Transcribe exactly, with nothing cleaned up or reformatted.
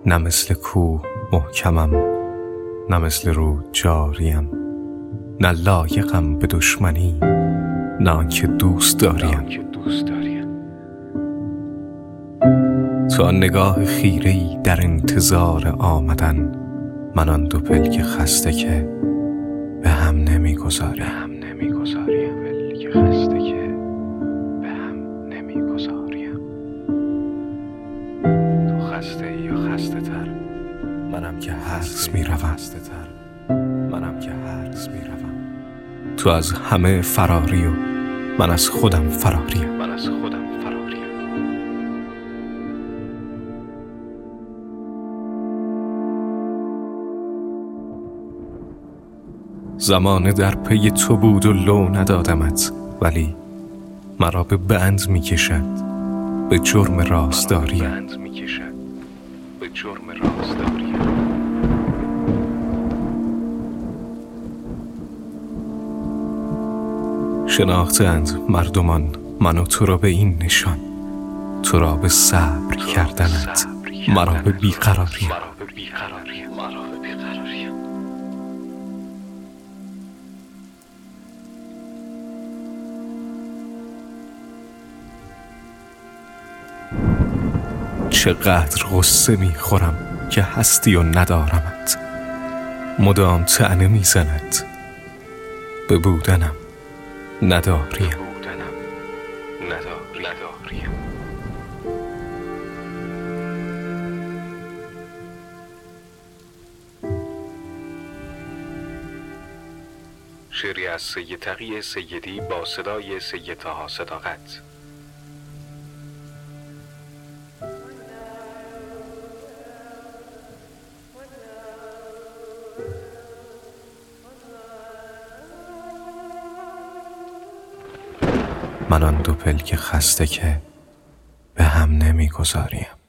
نه مثل کوه محکمم، نه مثل رود جاریم، نه لایقم به دشمنی، نه آنکه دوست داریم. تو آن نگاه خیره‌ای در انتظار آمدن، من آن دو پلک خسته که به هم نمیگذاریم. هم نمیگذاریم پلک خسته که به هم نمیگذاریم. تو خسته ای یا خسته تر، منم که هرس میروم. منم که هرس میروم. تو از همه فراری و من از خودم فراریم. من از خودم فراریم. زمانه در پی تو بود و لو ندادمت، ولی مرا به بند می کشد به جرم رازداریم. به جرم رازداریم. شناختند مردمان من و تو را به این نشان، تو را به صبر کردنت، مرا به بیقراریم. چقدر غصه می خورم که هستی و ندارمت، مدام طعنه می زند به بودنم نداریم. نداریم. شعری از سید تقی سیدی با صدای سید طاها صداقت. من آن دو پلک خسته که به هم نمیگذاریم.